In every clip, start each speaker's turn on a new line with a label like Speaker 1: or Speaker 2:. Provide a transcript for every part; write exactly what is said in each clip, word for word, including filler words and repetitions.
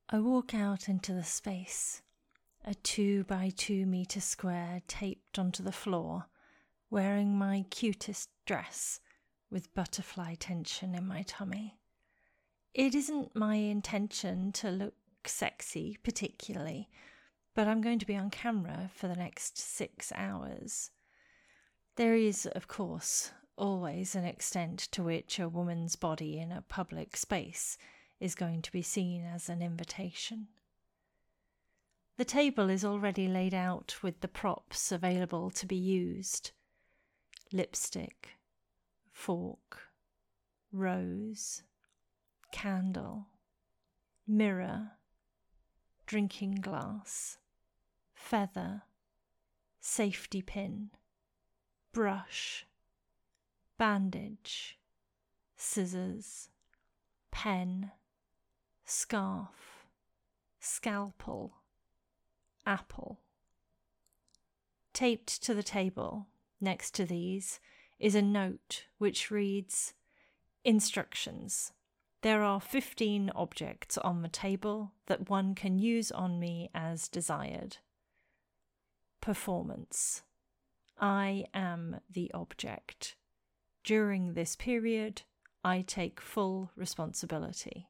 Speaker 1: I walk out into the space, a two by two metre square taped onto the floor, wearing my cutest dress with butterfly tension in my tummy. It isn't my intention to look sexy particularly, but I'm going to be on camera for the next six hours. There is, of course, always an extent to which a woman's body in a public space is going to be seen as an invitation. The table is already laid out with the props available to be used. Lipstick, fork, rose, candle, mirror, drinking glass, feather, safety pin, brush, bandage, scissors, pen, scarf, scalpel, apple. Taped to the table, next to these, is a note which reads, "Instructions. There are fifteen objects on the table that one can use on me as desired. Performance. I am the object. During this period, I take full responsibility."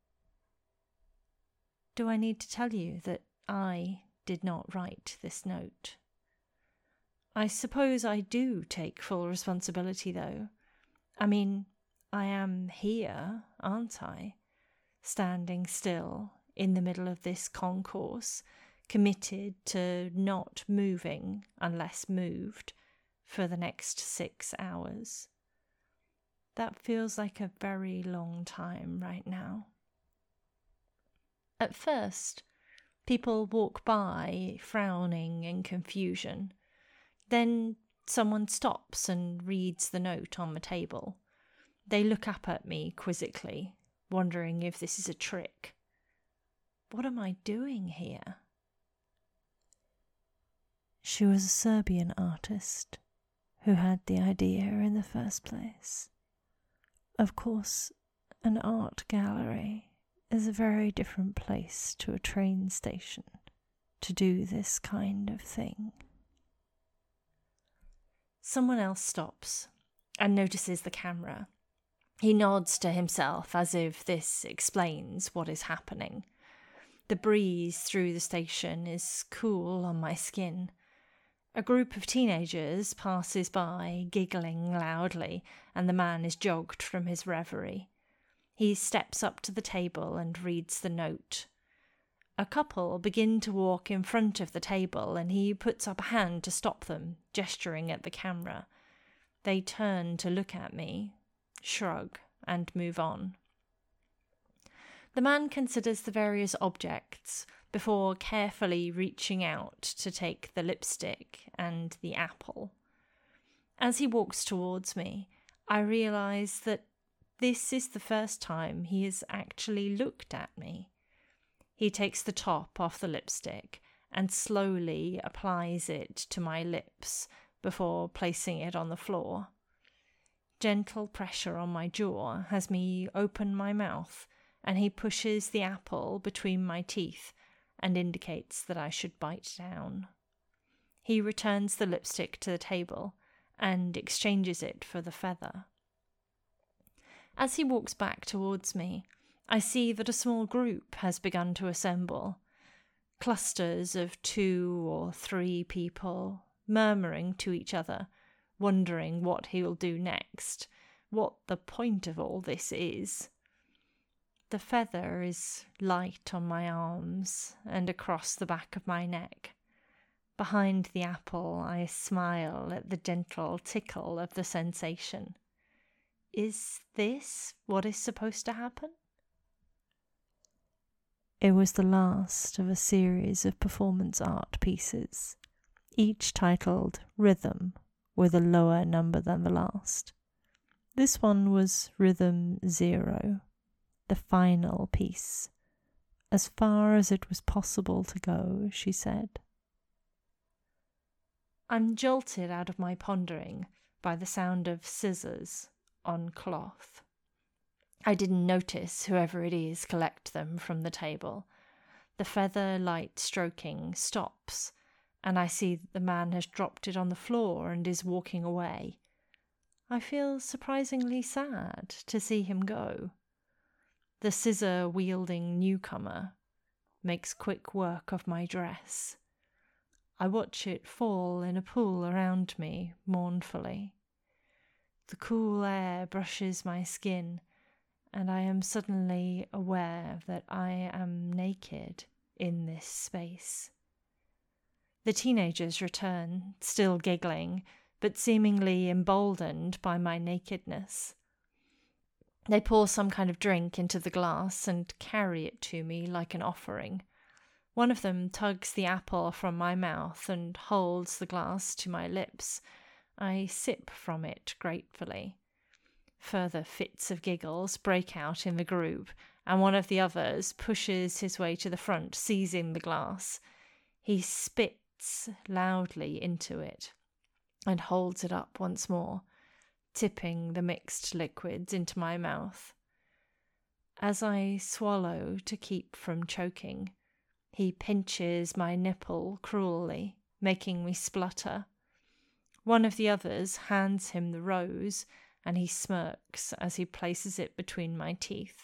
Speaker 1: Do I need to tell you that I did not write this note? I suppose I do take full responsibility, though. I mean, I am here, aren't I? Standing still in the middle of this concourse, committed to not moving unless moved for the next six hours. That feels like a very long time right now. At first, people walk by, frowning in confusion. Then someone stops and reads the note on the table. They look up at me quizzically, wondering if this is a trick. What am I doing here? She was a Serbian artist who had the idea in the first place. Of course, an art gallery is a very different place to a train station to do this kind of thing. Someone else stops and notices the camera. He nods to himself as if this explains what is happening. The breeze through the station is cool on my skin. A group of teenagers passes by, giggling loudly, and the man is jogged from his reverie. He steps up to the table and reads the note. A couple begin to walk in front of the table, and he puts up a hand to stop them, gesturing at the camera. They turn to look at me, shrug, and move on. The man considers the various objects before carefully reaching out to take the lipstick and the apple. As he walks towards me, I realise that this is the first time he has actually looked at me. He takes the top off the lipstick and slowly applies it to my lips before placing it on the floor. Gentle pressure on my jaw has me open my mouth, and he pushes the apple between my teeth and indicates that I should bite down. He returns the lipstick to the table and exchanges it for the feather. As he walks back towards me, I see that a small group has begun to assemble. Clusters of two or three people, murmuring to each other, wondering what he will do next, what the point of all this is. The feather is light on my arms and across the back of my neck. Behind the apple, I smile at the gentle tickle of the sensation. Is this what is supposed to happen? It was the last of a series of performance art pieces, each titled Rhythm, with a lower number than the last. This one was Rhythm Zero, the final piece, as far as it was possible to go, she said. I'm jolted out of my pondering by the sound of scissors on cloth. I didn't notice whoever it is collect them from the table. The feather light stroking stops, and I see that the man has dropped it on the floor and is walking away. I feel surprisingly sad to see him go. The scissor-wielding newcomer makes quick work of my dress. I watch it fall in a pool around me mournfully. The cool air brushes my skin, and I am suddenly aware that I am naked in this space. The teenagers return, still giggling, but seemingly emboldened by my nakedness. They pour some kind of drink into the glass and carry it to me like an offering. One of them tugs the apple from my mouth and holds the glass to my lips. I sip from it gratefully. Further fits of giggles break out in the group, and one of the others pushes his way to the front, seizing the glass. He spits loudly into it and holds it up once more, tipping the mixed liquids into my mouth. As I swallow to keep from choking, he pinches my nipple cruelly, making me splutter. One of the others hands him the rose, and he smirks as he places it between my teeth.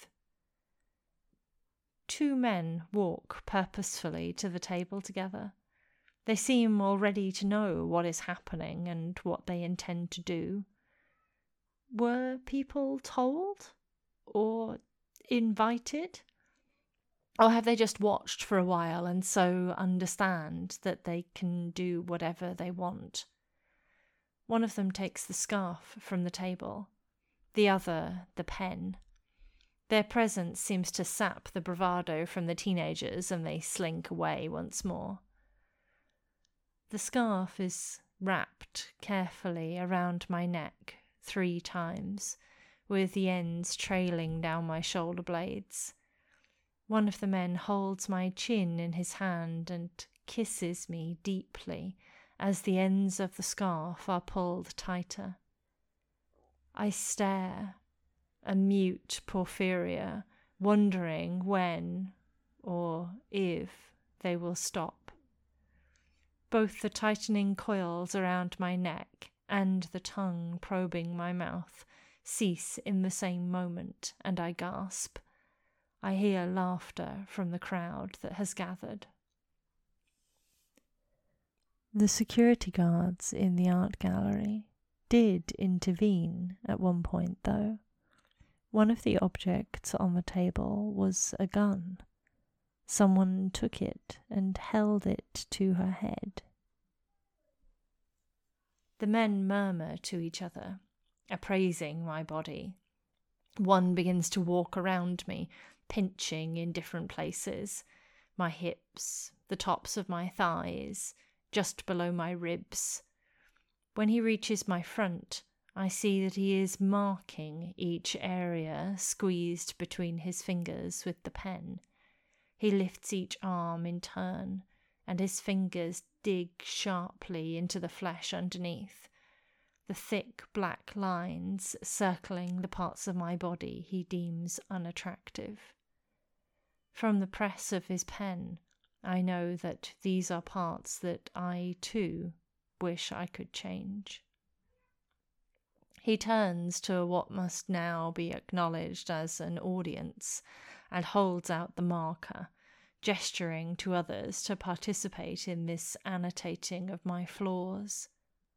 Speaker 1: Two men walk purposefully to the table together. They seem already to know what is happening and what they intend to do. Were people told? Or invited? Or have they just watched for a while and so understand that they can do whatever they want? One of them takes the scarf from the table, the other the pen. Their presence seems to sap the bravado from the teenagers, and they slink away once more. The scarf is wrapped carefully around my neck three times, with the ends trailing down my shoulder blades. One of the men holds my chin in his hand and kisses me deeply as the ends of the scarf are pulled tighter. I stare, a mute Porphyria, wondering when or if they will stop. Both the tightening coils around my neck and the tongue probing my mouth cease in the same moment, and I gasp. I hear laughter from the crowd that has gathered. The security guards in the art gallery did intervene at one point, though. One of the objects on the table was a gun. Someone took it and held it to her head. The men murmur to each other, appraising my body. One begins to walk around me, pinching in different places, my hips, the tops of my thighs, just below my ribs. When he reaches my front, I see that he is marking each area squeezed between his fingers with the pen. He lifts each arm in turn, and his fingers dig sharply into the flesh underneath, the thick black lines circling the parts of my body he deems unattractive. From the press of his pen, I know that these are parts that I, too, wish I could change. He turns to what must now be acknowledged as an audience and holds out the marker, gesturing to others to participate in this annotating of my flaws.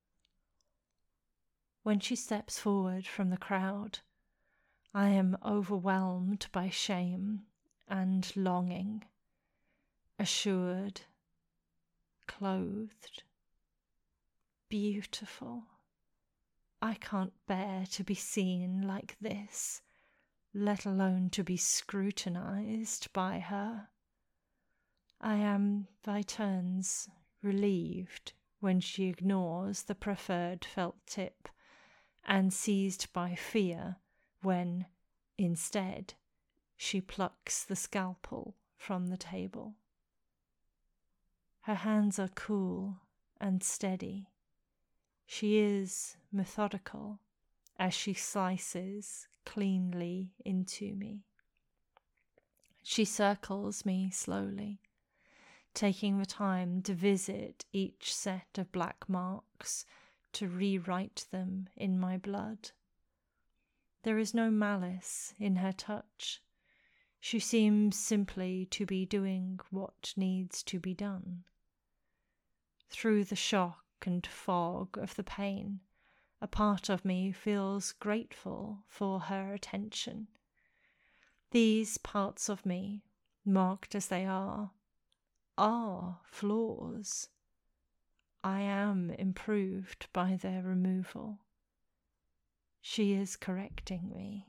Speaker 1: When she steps forward from the crowd, I am overwhelmed by shame and longing, assured, clothed, beautiful. I can't bear to be seen like this, let alone to be scrutinized by her. I am, by turns, relieved when she ignores the preferred felt tip, and seized by fear when, instead, she plucks the scalpel from the table. Her hands are cool and steady. She is methodical as she slices cleanly into me. She circles me slowly, taking the time to visit each set of black marks, to rewrite them in my blood. There is no malice in her touch. She seems simply to be doing what needs to be done. Through the shock and fog of the pain, a part of me feels grateful for her attention. These parts of me, marked as they are, are flaws. I am improved by their removal. She is correcting me.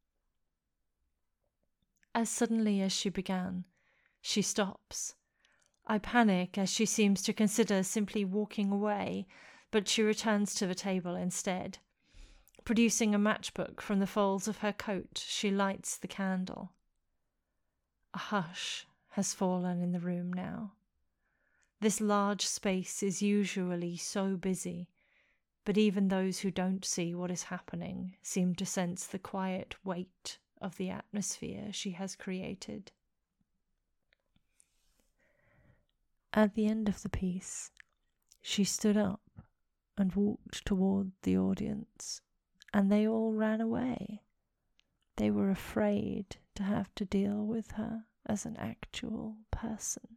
Speaker 1: As suddenly as she began, she stops. I panic as she seems to consider simply walking away, but she returns to the table instead. Producing a matchbook from the folds of her coat, she lights the candle. A hush has fallen in the room now. This large space is usually so busy, but even those who don't see what is happening seem to sense the quiet weight of the atmosphere she has created. At the end of the piece, she stood up and walked toward the audience, and they all ran away. They were afraid to have to deal with her as an actual person.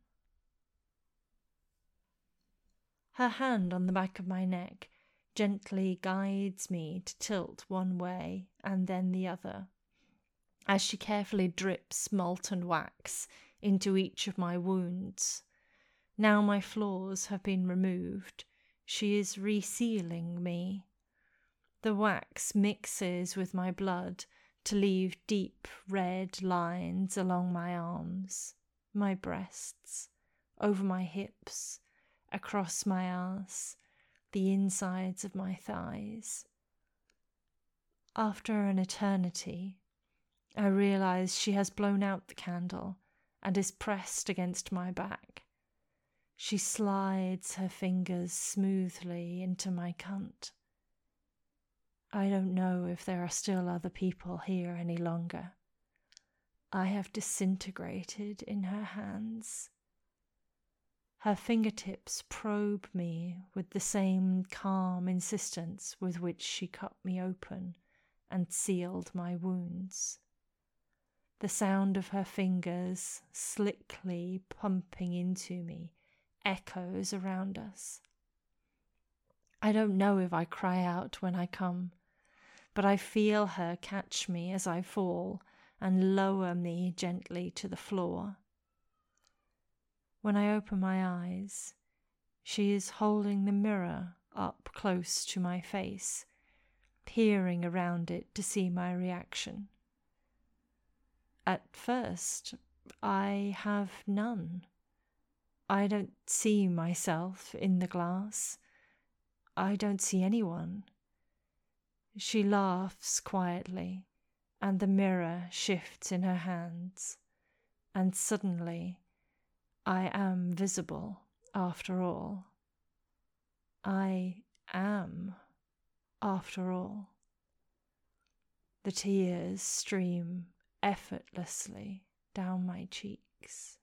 Speaker 1: Her hand on the back of my neck gently guides me to tilt one way and then the other, as she carefully drips molten wax into each of my wounds. Now my flaws have been removed, she is resealing me. The wax mixes with my blood to leave deep red lines along my arms, my breasts, over my hips, across my ass, the insides of my thighs. After an eternity, I realize she has blown out the candle and is pressed against my back. She slides her fingers smoothly into my cunt. I don't know if there are still other people here any longer. I have disintegrated in her hands. Her fingertips probe me with the same calm insistence with which she cut me open and sealed my wounds. The sound of her fingers slickly pumping into me echoes around us. I don't know if I cry out when I come, but I feel her catch me as I fall and lower me gently to the floor. When I open my eyes, she is holding the mirror up close to my face, peering around it to see my reaction. At first, I have none. I don't see myself in the glass. I don't see anyone. She laughs quietly, and the mirror shifts in her hands, and suddenly I am visible after all. I am after all. The tears stream effortlessly down my cheeks.